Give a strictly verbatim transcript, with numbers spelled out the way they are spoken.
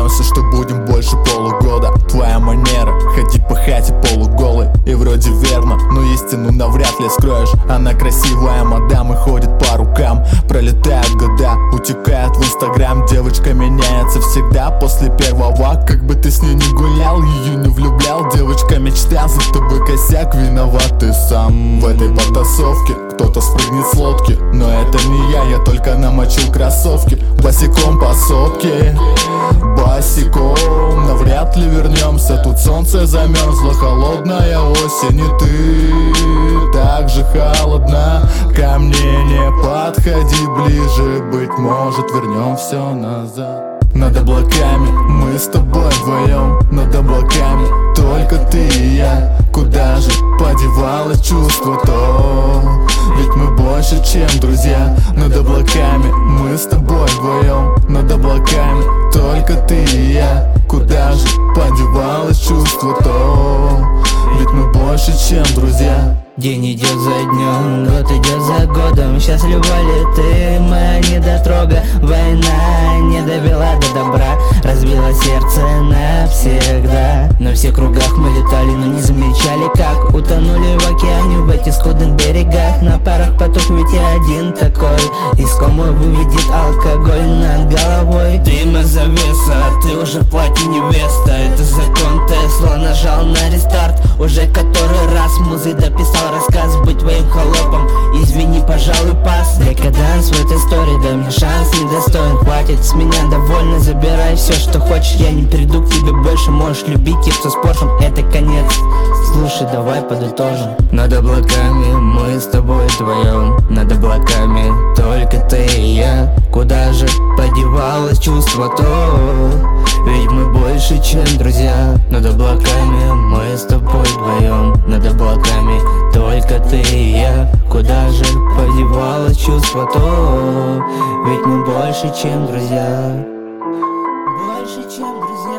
клялся, что будем больше полугода. Твоя манера ходить по хате полуголой, и вроде верно, но истину навряд ли скроешь. Она красивая мадам и ходит по рукам. Пролетают года, утекают в инстаграм. Девочка меняется всегда после первого. Как бы ты с ней не гулял, ее не влюблял. Девочка мечта, за тобой косяк, виноват ты сам. В этой потасовке кто-то спрыгнет с лодки, но это не я, я только намочил кроссовки. Босиком по сопке, босиком, навряд ли вернемся. Тут солнце замерзло, холодная осень, и ты так же холодна. Ко мне не подходи ближе, быть может вернем все назад. Над облаками мы с тобой вдвоем, над облаками только ты и я. Куда же подевалось чувство то? Ведь мы больше, чем друзья. Над облаками мы с тобой вдвоем, над облаками только ты и я. Куда же подевалось чувство то? Ведь мы больше, чем друзья. День идет за днем, год идет за годом. Счастлива ли ты, моя недотрога? Война не довела до добра, разбила сердце навсегда. На всех кругах мы летали, но не замечали, как утонули в океане, в этих скудных берегах. На парах поток, ведь я один такой. Искомый выведет алкоголь над головой. Дыма завеса, ты уже в платье невеста. Это закон Тесла, нажал на рестарт. Уже который раз музы дописал рассказ, быть твоим холопом. Извини, пожалуй, пас. Декаданс в этой истории, дай мне шанс, недостоин. Хватит с меня, довольно, забирай все, что хочешь. Я не приду к тебе больше, можешь любить тех, кто с Поршем. Это конец, слушай, давай подытожим. Над облаками мы с тобой вдвоем, над облаками только ты и я. Куда же подевалось чувство то? Ведь мы больше, чем друзья. Над облаками мы с тобой вдвоем, над облаками только ты и я. Куда же подевалось чувство то? Ведь мы больше, чем друзья. Больше, чем друзья.